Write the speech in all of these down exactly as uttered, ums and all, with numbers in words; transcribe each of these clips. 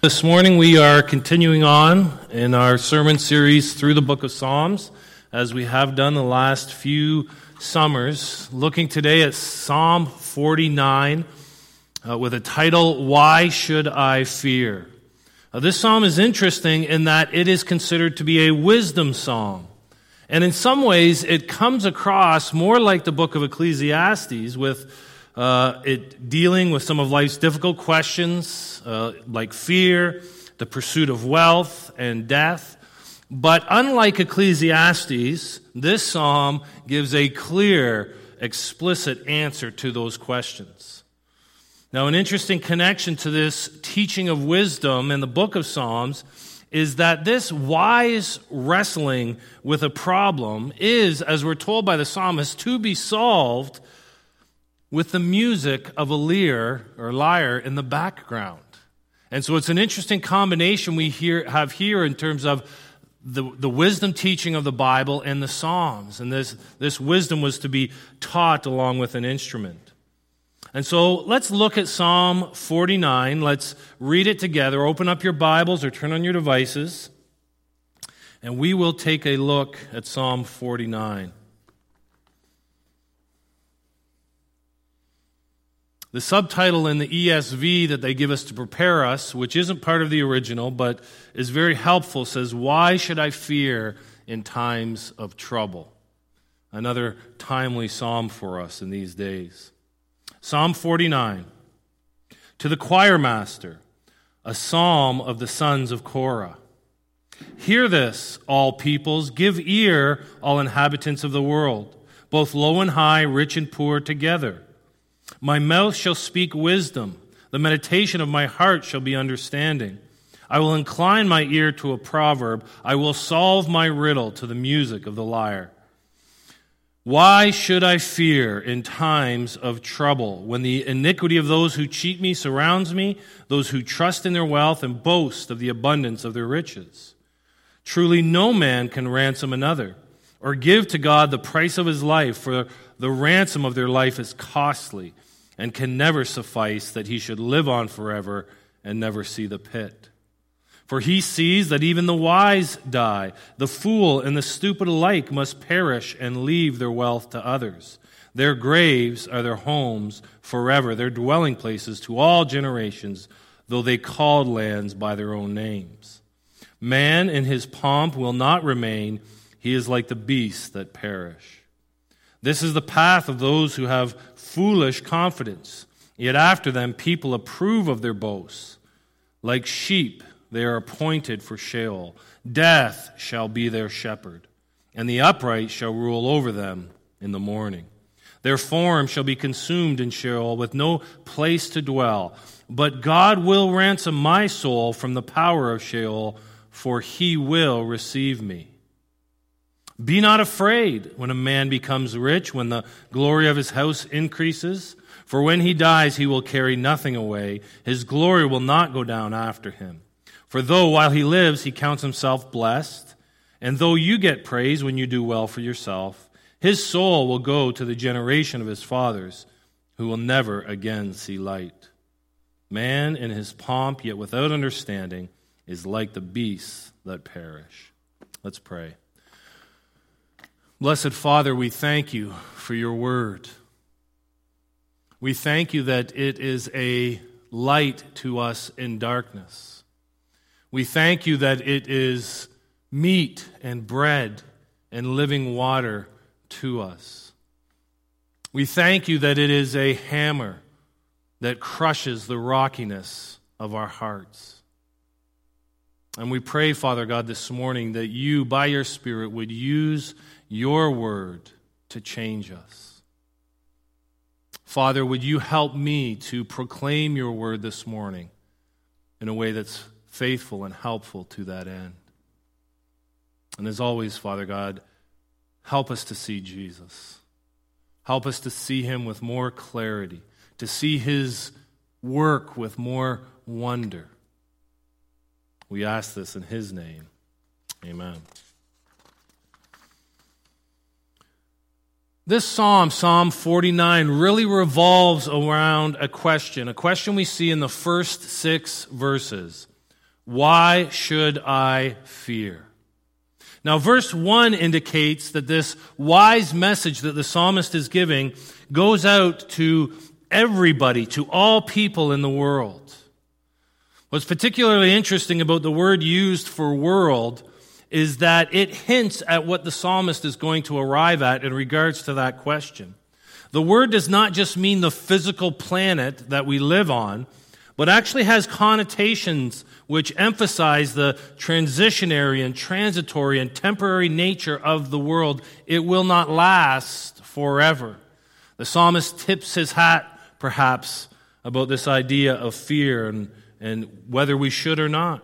This morning we are continuing on in our sermon series through the book of Psalms, as we have done the last few summers, looking today at Psalm forty-nine uh, with a title, Why Should I Fear? Uh, this psalm is interesting in that it is considered to be a wisdom psalm. And in some ways it comes across more like the book of Ecclesiastes, with Uh, it dealing with some of life's difficult questions, uh, like fear, the pursuit of wealth, and death. But unlike Ecclesiastes, this psalm gives a clear, explicit answer to those questions. Now, an interesting connection to this teaching of wisdom in the book of Psalms is that this wise wrestling with a problem is, as we're told by the psalmist, to be solved with the music of a lyre or lyre in the background. And so it's an interesting combination we hear, have here in terms of the, the wisdom teaching of the Bible and the Psalms. And this, this wisdom was to be taught along with an instrument. And so let's look at Psalm forty-nine. Let's read it together. Open up your Bibles or turn on your devices. And we will take a look at Psalm forty-nine. The subtitle in the E S V that they give us to prepare us, which isn't part of the original, but is very helpful, says, Why should I fear in times of trouble? Another timely psalm for us in these days. Psalm forty-nine. To the choir master, a psalm of the sons of Korah. Hear this, all peoples, give ear, all inhabitants of the world, both low and high, rich and poor together. My mouth shall speak wisdom. The meditation of my heart shall be understanding. I will incline my ear to a proverb. I will solve my riddle to the music of the lyre. Why should I fear in times of trouble, when the iniquity of those who cheat me surrounds me, those who trust in their wealth and boast of the abundance of their riches? Truly no man can ransom another, or give to God the price of his life, for the ransom of their life is costly, and can never suffice that he should live on forever and never see the pit. For he sees that even the wise die. The fool and the stupid alike must perish and leave their wealth to others. Their graves are their homes forever, their dwelling places to all generations, though they called lands by their own names. Man in his pomp will not remain. He is like the beasts that perish. This is the path of those who have foolish confidence. Yet after them people approve of their boasts. Like sheep they are appointed for Sheol. Death shall be their shepherd, and the upright shall rule over them in the morning. Their form shall be consumed in Sheol, with no place to dwell. But God will ransom my soul from the power of Sheol, for he will receive me. Be not afraid when a man becomes rich, when the glory of his house increases. For when he dies, he will carry nothing away. His glory will not go down after him. For though while he lives, he counts himself blessed, and though you get praise when you do well for yourself, his soul will go to the generation of his fathers, who will never again see light. Man in his pomp, yet without understanding, is like the beasts that perish. Let's pray. Blessed Father, we thank you for your word. We thank you that it is a light to us in darkness. We thank you that it is meat and bread and living water to us. We thank you that it is a hammer that crushes the rockiness of our hearts. And we pray, Father God, this morning that you, by your Spirit, would use your word to change us. Father, would you help me to proclaim your word this morning in a way that's faithful and helpful to that end. And as always, Father God, help us to see Jesus. Help us to see him with more clarity, to see his work with more wonder. We ask this in his name. Amen. This psalm, Psalm forty-nine, really revolves around a question, a question we see in the first six verses. Why should I fear? Now, verse one indicates that this wise message that the psalmist is giving goes out to everybody, to all people in the world. What's particularly interesting about the word used for world is that it hints at what the psalmist is going to arrive at in regards to that question. The word does not just mean the physical planet that we live on, but actually has connotations which emphasize the transitionary and transitory and temporary nature of the world. It will not last forever. The psalmist tips his hat, perhaps, about this idea of fear and, and whether we should or not.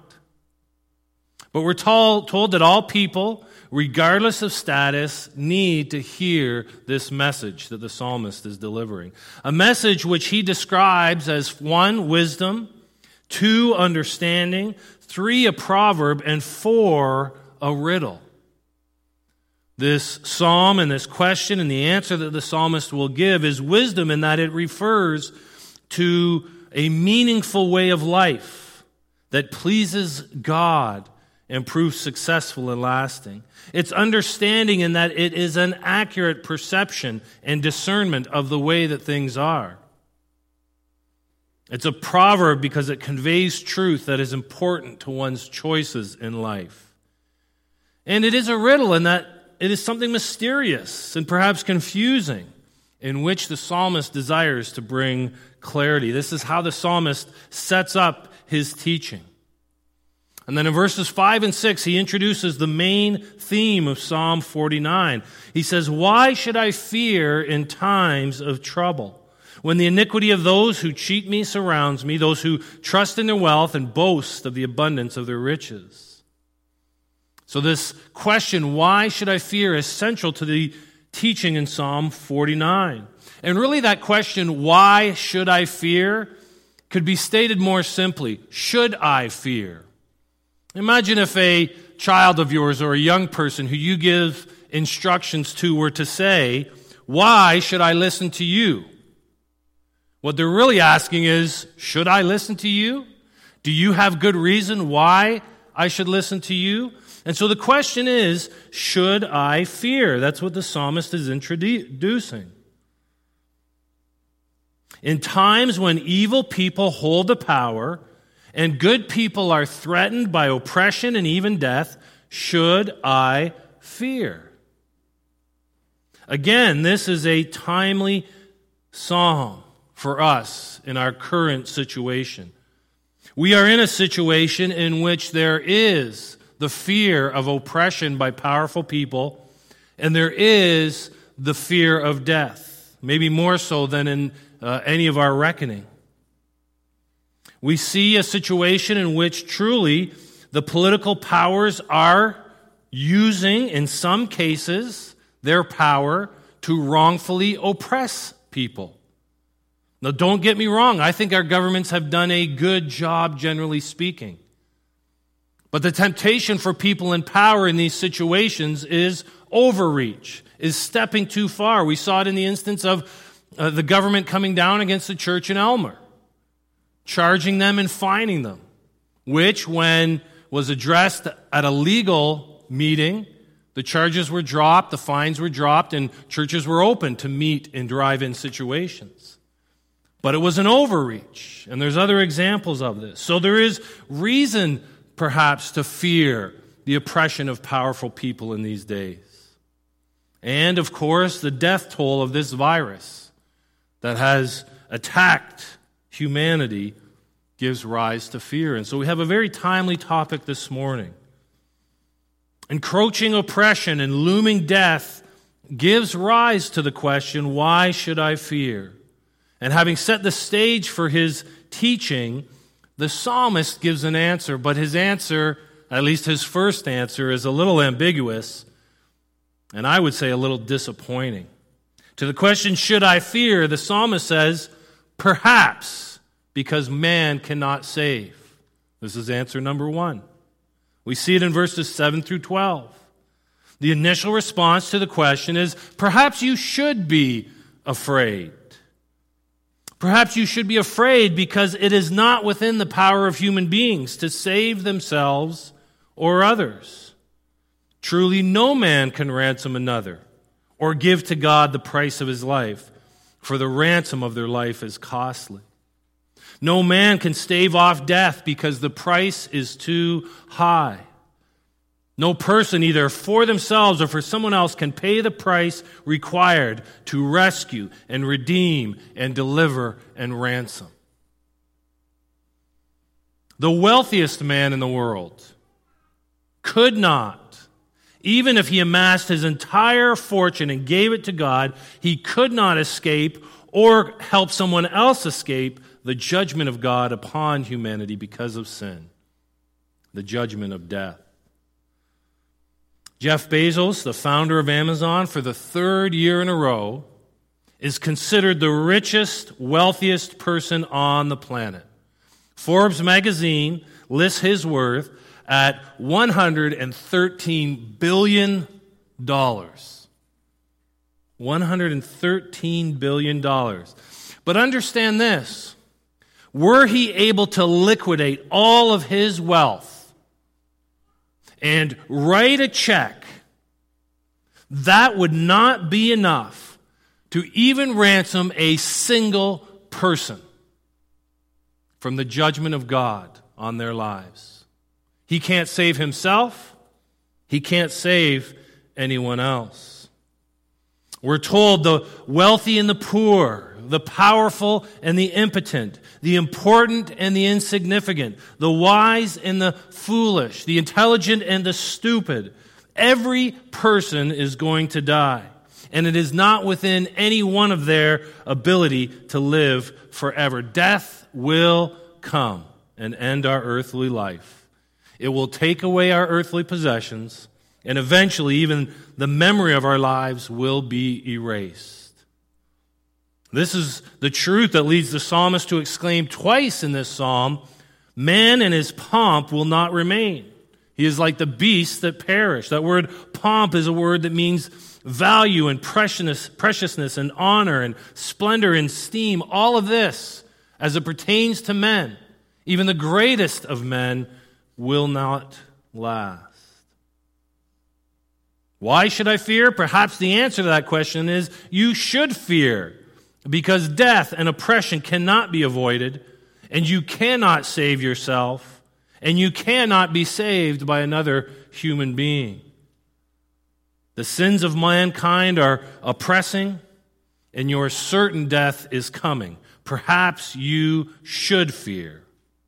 But we're told, told that all people, regardless of status, need to hear this message that the psalmist is delivering. A message which he describes as one, wisdom, two, understanding, three, a proverb, and four, a riddle. This psalm and this question and the answer that the psalmist will give is wisdom in that it refers to a meaningful way of life that pleases God and proves successful and lasting. It's understanding in that it is an accurate perception and discernment of the way that things are. It's a proverb because it conveys truth that is important to one's choices in life. And it is a riddle in that it is something mysterious and perhaps confusing in which the psalmist desires to bring clarity. This is how the psalmist sets up his teaching. And then in verses five and six, he introduces the main theme of Psalm forty-nine. He says, "Why should I fear in times of trouble? When the iniquity of those who cheat me surrounds me, those who trust in their wealth and boast of the abundance of their riches." So this question, why should I fear, is central to the teaching in Psalm forty-nine. And really that question, why should I fear, could be stated more simply, should I fear? Imagine if a child of yours or a young person who you give instructions to were to say, "Why should I listen to you?" What they're really asking is, should I listen to you? Do you have good reason why I should listen to you? And so the question is, should I fear? That's what the psalmist is introducing. In times when evil people hold the power and good people are threatened by oppression and even death, should I fear? Again, this is a timely psalm for us in our current situation. We are in a situation in which there is the fear of oppression by powerful people, and there is the fear of death, maybe more so than in uh, any of our reckoning. We see a situation in which truly the political powers are using, in some cases, their power to wrongfully oppress people. Now, don't get me wrong. I think our governments have done a good job, generally speaking. But the temptation for people in power in these situations is overreach, is stepping too far. We saw it in the instance of uh, the government coming down against the church in Elmer, charging them and fining them, which, when was addressed at a legal meeting, the charges were dropped, the fines were dropped, and churches were open to meet in drive-in situations. But it was an overreach, and there's other examples of this. So there is reason, perhaps, to fear the oppression of powerful people in these days. And, of course, the death toll of this virus that has attacked humanity gives rise to fear. And so we have a very timely topic this morning. Encroaching oppression and looming death gives rise to the question, why should I fear? And having set the stage for his teaching, the psalmist gives an answer, but his answer, at least his first answer, is a little ambiguous, and I would say a little disappointing. To the question, should I fear, the psalmist says, perhaps, because man cannot save. This is answer number one. We see it in verses seven through twelve. The initial response to the question is, perhaps you should be afraid. Perhaps you should be afraid because it is not within the power of human beings to save themselves or others. Truly, no man can ransom another or give to God the price of his life, for the ransom of their life is costly. No man can stave off death because the price is too high. No person, either for themselves or for someone else, can pay the price required to rescue and redeem and deliver and ransom. The wealthiest man in the world could not, even if he amassed his entire fortune and gave it to God, he could not escape or help someone else escape the judgment of God upon humanity because of sin, the judgment of death. Jeff Bezos, the founder of Amazon, for the third year in a row, is considered the richest, wealthiest person on the planet. Forbes magazine lists his worth at one hundred thirteen billion dollars. one hundred thirteen billion dollars. But understand this. Were he able to liquidate all of his wealth and write a check, that would not be enough to even ransom a single person from the judgment of God on their lives. He can't save himself. He can't save anyone else. We're told the wealthy and the poor, the powerful and the impotent, the important and the insignificant, the wise and the foolish, the intelligent and the stupid. Every person is going to die, and it is not within any one of their ability to live forever. Death will come and end our earthly life. It will take away our earthly possessions, and eventually even the memory of our lives will be erased. This is the truth that leads the psalmist to exclaim twice in this psalm, "Man and his pomp will not remain. He is like the beasts that perish." That word pomp is a word that means value and preciousness, preciousness and honor and splendor and esteem. All of this, as it pertains to men, even the greatest of men, will not last. Why should I fear? Perhaps the answer to that question is you should fear, because death and oppression cannot be avoided, and you cannot save yourself, and you cannot be saved by another human being. The sins of mankind are oppressing, and your certain death is coming. Perhaps you should fear.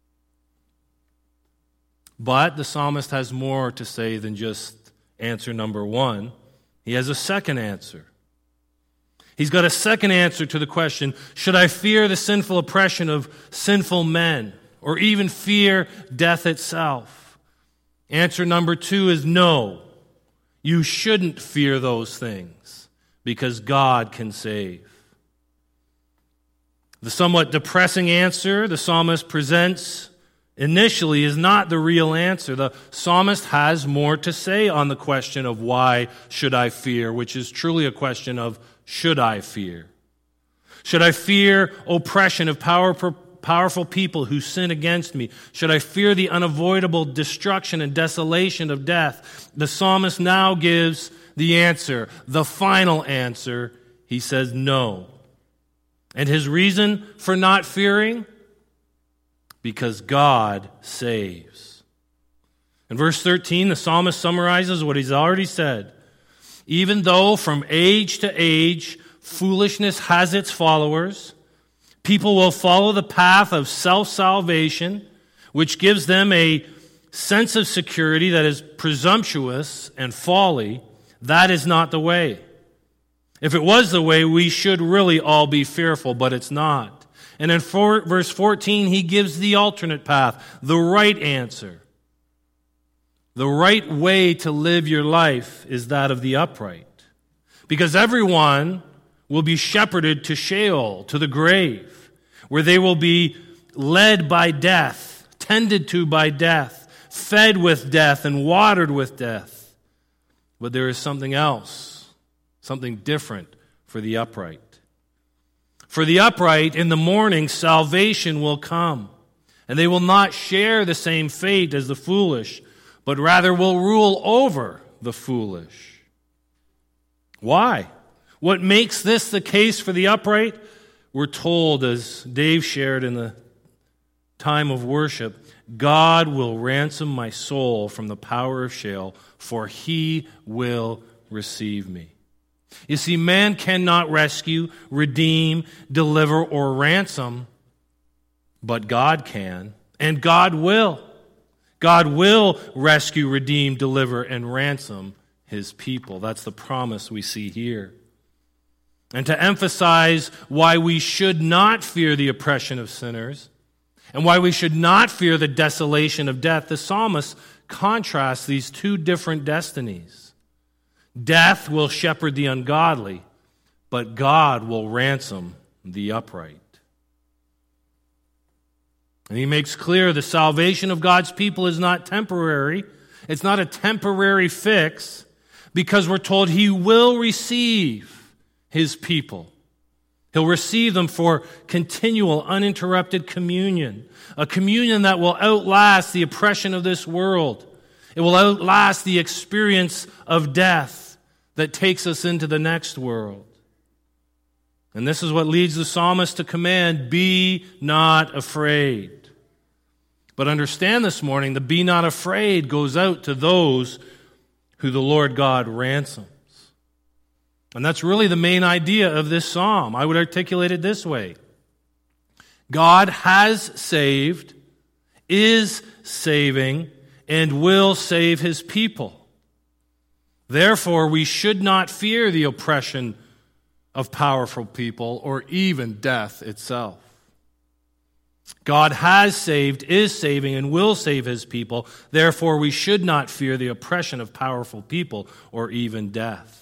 But the psalmist has more to say than just answer number one. He has a second answer. He's got a second answer to the question, should I fear the sinful oppression of sinful men, or even fear death itself? Answer number two is no. You shouldn't fear those things, because God can save. The somewhat depressing answer the psalmist presents initially is not the real answer. The psalmist has more to say on the question of why should I fear, which is truly a question of should I fear? Should I fear oppression of power, powerful people who sin against me? Should I fear the unavoidable destruction and desolation of death? The psalmist now gives the answer, the final answer. He says no. And his reason for not fearing? Because God saves. In verse thirteen, the psalmist summarizes what he's already said. Even though from age to age foolishness has its followers, people will follow the path of self-salvation, which gives them a sense of security that is presumptuous and folly. That is not the way. If it was the way, we should really all be fearful, but it's not. And in four, verse fourteen, he gives the alternate path, the right answer. The right way to live your life is that of the upright. Because everyone will be shepherded to Sheol, to the grave, where they will be led by death, tended to by death, fed with death, and watered with death. But there is something else, something different for the upright. For the upright in the morning salvation will come, and they will not share the same fate as the foolish, but rather will rule over the foolish. Why? What makes this the case for the upright? We're told, as Dave shared in the time of worship, God will ransom my soul from the power of Sheol, for he will receive me. You see, man cannot rescue, redeem, deliver, or ransom, but God can, and God will. God will rescue, redeem, deliver, and ransom his people. That's the promise we see here. And to emphasize why we should not fear the oppression of sinners, and why we should not fear the desolation of death, the psalmist contrasts these two different destinies. Death will shepherd the ungodly, but God will ransom the upright. And he makes clear the salvation of God's people is not temporary. It's not a temporary fix, because we're told he will receive his people. He'll receive them for continual, uninterrupted communion, a communion that will outlast the oppression of this world. It will outlast the experience of death that takes us into the next world. And this is what leads the psalmist to command, be not afraid. But understand this morning, the be not afraid goes out to those who the Lord God ransoms. And that's really the main idea of this psalm. I would articulate it this way. God has saved, is saving, and will save his people. Therefore, we should not fear the oppression of powerful people or even death itself. God has saved, is saving, and will save his people. Therefore, we should not fear the oppression of powerful people or even death.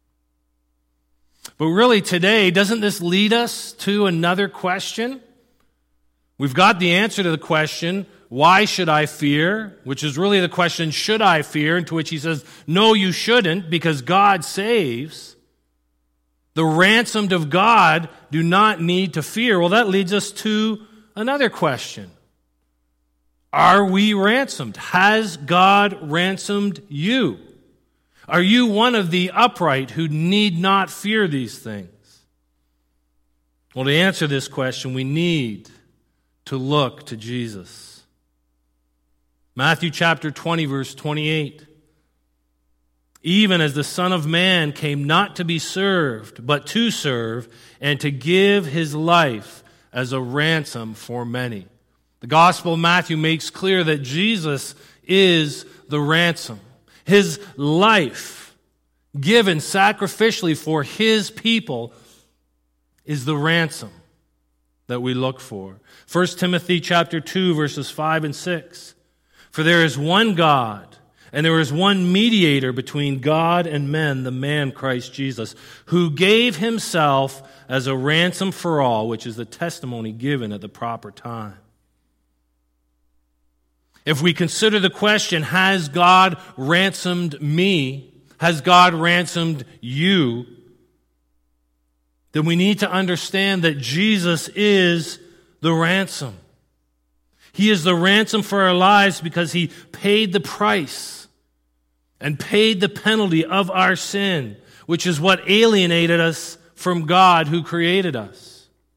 But really today, doesn't this lead us to another question? We've got the answer to the question, why should I fear? Which is really the question, should I fear? And to which he says, no, you shouldn't, because God saves. The ransomed of God do not need to fear. Well, that leads us to another question. Are we ransomed? Has God ransomed you? Are you one of the upright who need not fear these things? Well, to answer this question, we need to look to Jesus. Matthew chapter twenty, verse twenty-eight. Even as the Son of Man came not to be served, but to serve, and to give his life as a ransom for many. The Gospel of Matthew makes clear that Jesus is the ransom. His life given sacrificially for his people is the ransom that we look for. First Timothy chapter two, verses five and six. For there is one God, and there is one mediator between God and men, the man Christ Jesus, who gave himself as a ransom for all, which is the testimony given at the proper time. If we consider the question, has God ransomed me? Has God ransomed you? Then we need to understand that Jesus is the ransom. He is the ransom for our lives because he paid the price and paid the penalty of our sin, which is what alienated us from God who created us.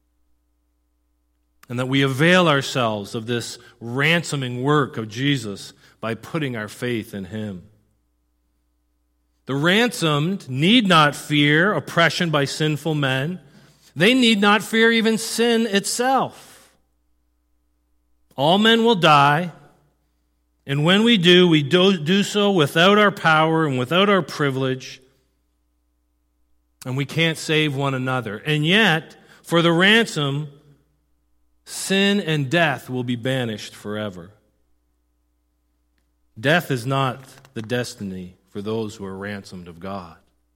And that we avail ourselves of this ransoming work of Jesus by putting our faith in him. The ransomed need not fear oppression by sinful men. They need not fear even sin itself. All men will die, and when we do, we do, do so without our power and without our privilege, and we can't save one another. And yet, for the ransom, sin and death will be banished forever. Death is not the destiny for those who are ransomed of God.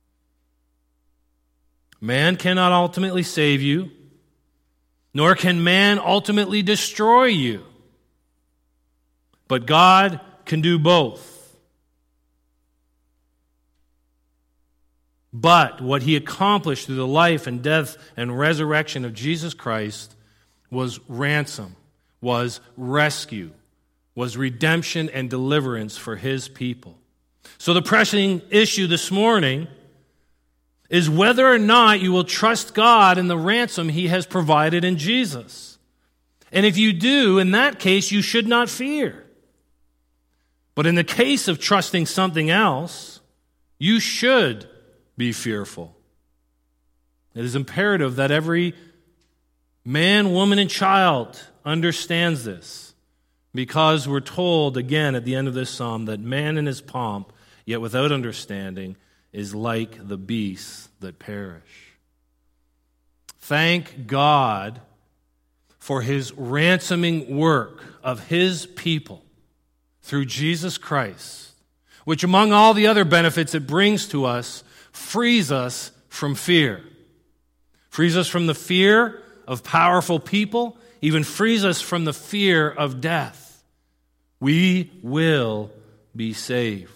Man cannot ultimately save you, nor can man ultimately destroy you. But God can do both. But what he accomplished through the life and death and resurrection of Jesus Christ was ransom, was rescue, was redemption and deliverance for his people. So the pressing issue this morning is whether or not you will trust God in the ransom he has provided in Jesus. And if you do, in that case, you should not fear. But in the case of trusting something else, you should be fearful. It is imperative that every man, woman, and child understands this, because we're told again at the end of this psalm that man in his pomp, yet without understanding, is like the beasts that perish. Thank God for his ransoming work of his people through Jesus Christ, which among all the other benefits it brings to us, frees us from fear. Frees us from the fear of powerful people, even frees us from the fear of death. We will be saved.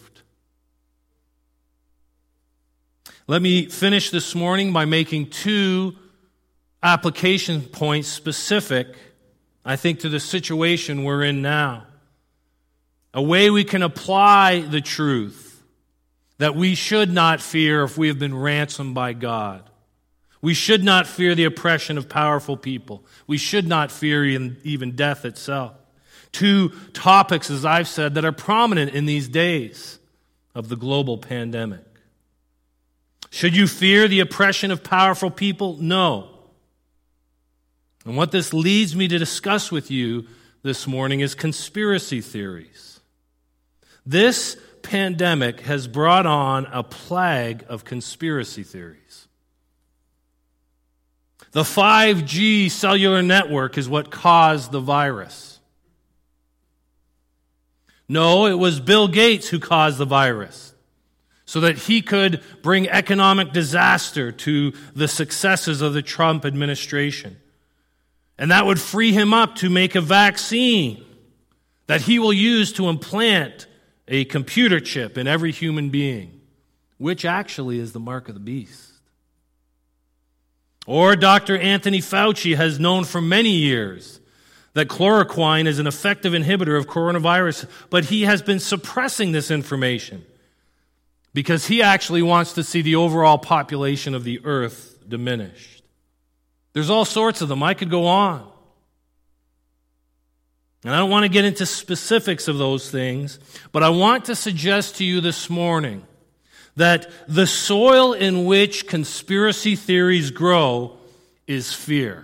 Let me finish this morning by making two application points specific, I think, to the situation we're in now. A way we can apply the truth that we should not fear if we have been ransomed by God. We should not fear the oppression of powerful people. We should not fear even death itself. Two topics, as I've said, that are prominent in these days of the global pandemic. Should you fear the oppression of powerful people? No. And what this leads me to discuss with you this morning is conspiracy theories. This pandemic has brought on a plague of conspiracy theories. The five G cellular network is what caused the virus. No, it was Bill Gates who caused the virus, so that he could bring economic disaster to the successes of the Trump administration. And that would free him up to make a vaccine that he will use to implant a computer chip in every human being, which actually is the mark of the beast. Or Doctor Anthony Fauci has known for many years that chloroquine is an effective inhibitor of coronavirus, but he has been suppressing this information because he actually wants to see the overall population of the earth diminished. There's all sorts of them. I could go on. And I don't want to get into specifics of those things, but I want to suggest to you this morning that the soil in which conspiracy theories grow is fear.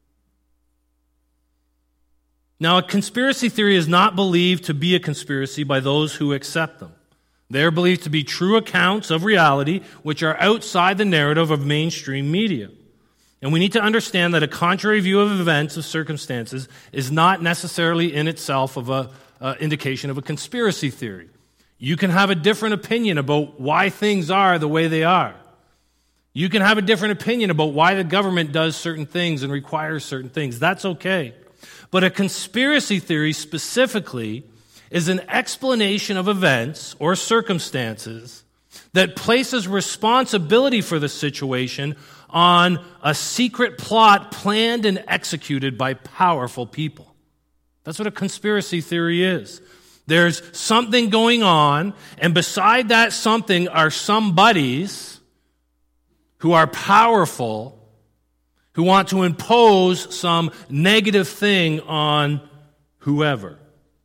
Now, a conspiracy theory is not believed to be a conspiracy by those who accept them. They are believed to be true accounts of reality which are outside the narrative of mainstream media. And we need to understand that a contrary view of events, of circumstances, is not necessarily in itself of a uh, indication of a conspiracy theory. You can have a different opinion about why things are the way they are. You can have a different opinion about why the government does certain things and requires certain things. That's okay. But a conspiracy theory specifically is an explanation of events or circumstances that places responsibility for the situation on a secret plot planned and executed by powerful people. That's what a conspiracy theory is. There's something going on, and beside that something are somebodies who are powerful, who want to impose some negative thing on whoever.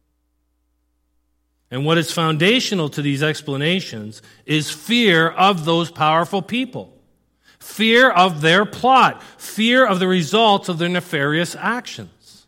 And what is foundational to these explanations is fear of those powerful people. Fear of their plot. Fear of the results of their nefarious actions.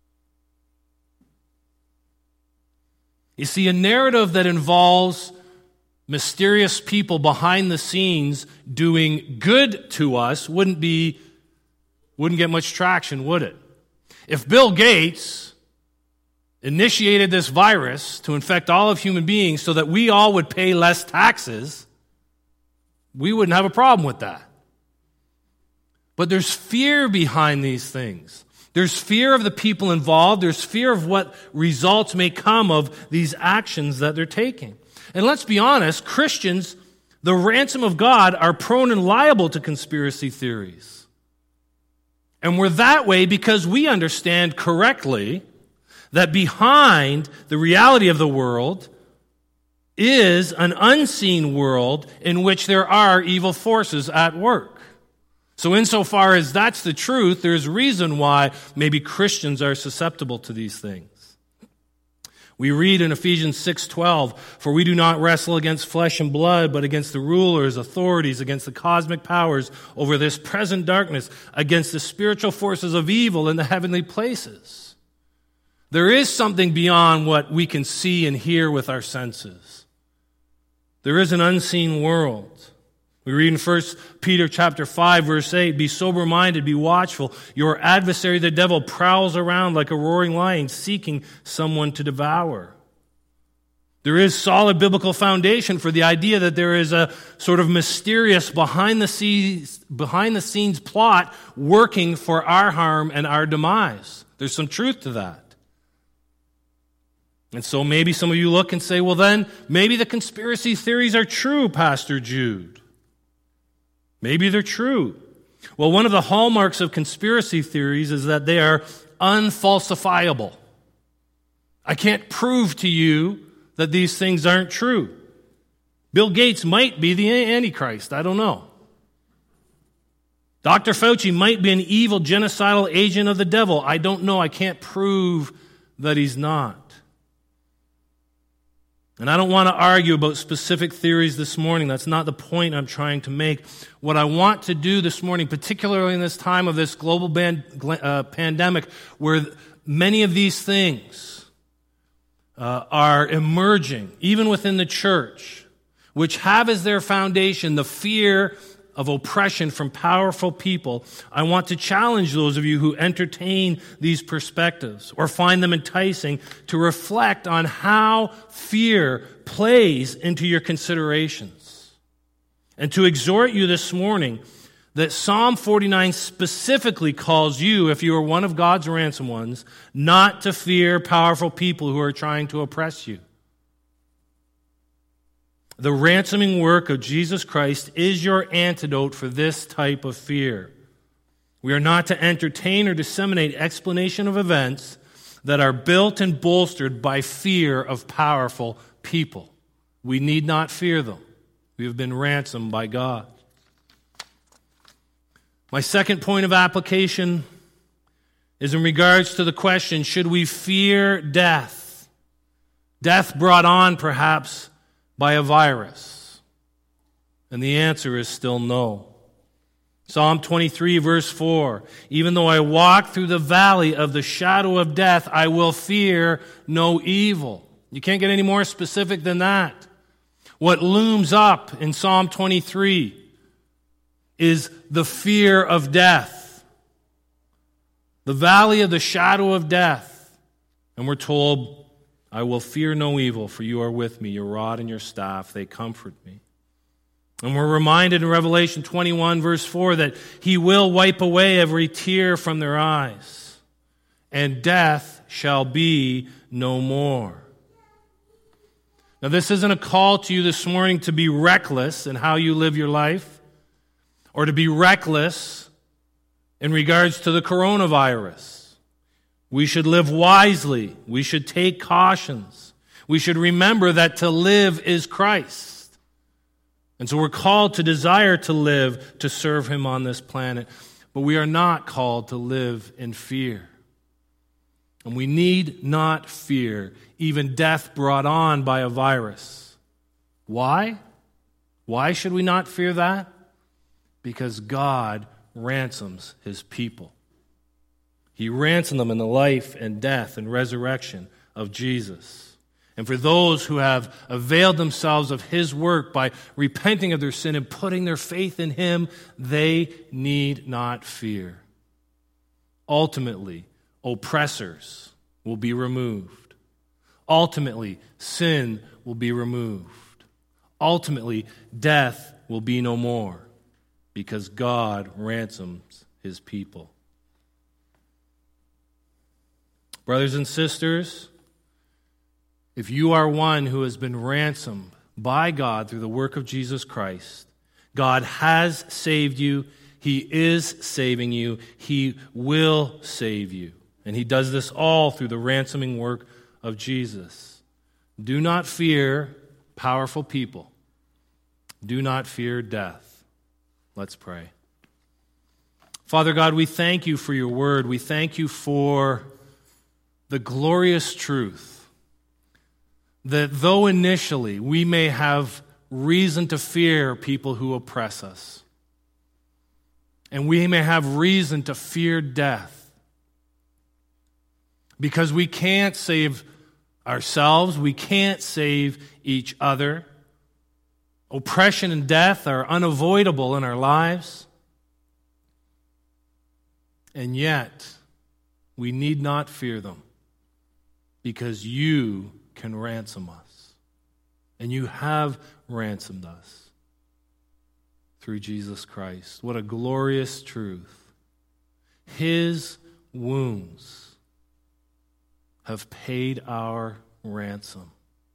You see, a narrative that involves mysterious people behind the scenes doing good to us wouldn't be, wouldn't get much traction, would it? If Bill Gates initiated this virus to infect all of human beings so that we all would pay less taxes, we wouldn't have a problem with that. But there's fear behind these things. There's fear of the people involved. There's fear of what results may come of these actions that they're taking. And let's be honest, Christians the ransom of God, are prone and liable to conspiracy theories. And we're that way because we understand correctly that behind the reality of the world is an unseen world in which there are evil forces at work. So insofar as that's the truth, there's reason why maybe Christians are susceptible to these things. We read in Ephesians six twelve, "For we do not wrestle against flesh and blood, but against the rulers, authorities, against the cosmic powers over this present darkness, against the spiritual forces of evil in the heavenly places." There is something beyond what we can see and hear with our senses. There is an unseen world. We read in First Peter chapter five, verse eight, "Be sober-minded, be watchful. Your adversary, the devil, prowls around like a roaring lion, seeking someone to devour." There is solid biblical foundation for the idea that there is a sort of mysterious behind-the-scenes, behind-the-scenes plot working for our harm and our demise. There's some truth to that. And so maybe some of you look and say, well then, maybe the conspiracy theories are true, Pastor Jude. Maybe they're true. Well, one of the hallmarks of conspiracy theories is that they are unfalsifiable. I can't prove to you that these things aren't true. Bill Gates might be the Antichrist. I don't know. Doctor Fauci might be an evil genocidal agent of the devil. I don't know. I can't prove that he's not. And I don't want to argue about specific theories this morning. That's not the point I'm trying to make. What I want to do this morning, particularly in this time of this global ban- uh, pandemic, where many of these things uh, are emerging, even within the church, which have as their foundation the fear of oppression from powerful people, I want to challenge those of you who entertain these perspectives or find them enticing to reflect on how fear plays into your considerations. And to exhort you this morning that Psalm forty-nine specifically calls you, if you are one of God's ransom ones, not to fear powerful people who are trying to oppress you. The ransoming work of Jesus Christ is your antidote for this type of fear. We are not to entertain or disseminate explanation of events that are built and bolstered by fear of powerful people. We need not fear them. We have been ransomed by God. My second point of application is in regards to the question, should we fear death? Death brought on, perhaps, by a virus? And the answer is still no. Psalm twenty-three, verse four, "Even though I walk through the valley of the shadow of death, I will fear no evil." You can't get any more specific than that. What looms up in Psalm twenty-three is the fear of death. The valley of the shadow of death. And we're told, "I will fear no evil, for you are with me. Your rod and your staff, they comfort me." And we're reminded in Revelation twenty-one, verse four, that he will wipe away every tear from their eyes, and death shall be no more. Now, this isn't a call to you this morning to be reckless in how you live your life, or to be reckless in regards to the coronavirus. We should live wisely. We should take cautions. We should remember that to live is Christ. And so we're called to desire to live, to serve him on this planet. But we are not called to live in fear. And we need not fear even death brought on by a virus. Why? Why should we not fear that? Because God ransoms his people. He ransomed them in the life and death and resurrection of Jesus. And for those who have availed themselves of his work by repenting of their sin and putting their faith in him, they need not fear. Ultimately, oppressors will be removed. Ultimately, sin will be removed. Ultimately, death will be no more, because God ransoms his people. Brothers and sisters, if you are one who has been ransomed by God through the work of Jesus Christ. God has saved you. He is saving you. He will save you. And he does this all through the ransoming work of Jesus. Do not fear powerful people. Do not fear death. Let's pray. Father God, we thank you for your word. We thank you for the glorious truth that though initially we may have reason to fear people who oppress us, and we may have reason to fear death, because we can't save ourselves, we can't save each other. Oppression and death are unavoidable in our lives. And yet, we need not fear them, because you can ransom us. And you have ransomed us through Jesus Christ. What a glorious truth. His wounds have paid our ransom.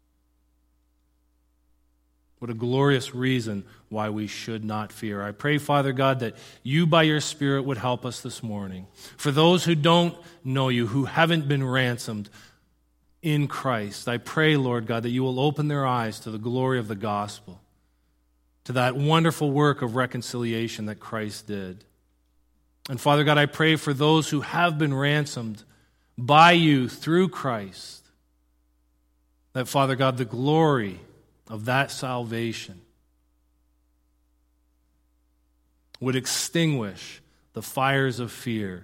What a glorious reason why we should not fear. I pray, Father God, that you by your Spirit would help us this morning. For those who don't know you, who haven't been ransomed in Christ, I pray, Lord God, that you will open their eyes to the glory of the gospel, to that wonderful work of reconciliation that Christ did. And Father God, I pray for those who have been ransomed by you through Christ, that, Father God, the glory of that salvation would extinguish the fires of fear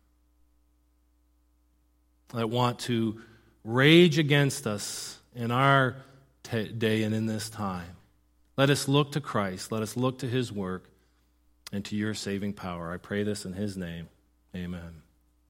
that want to rage against us in our t- day and in this time. Let us look to Christ. Let us look to his work and to your saving power. I pray this in his name. Amen.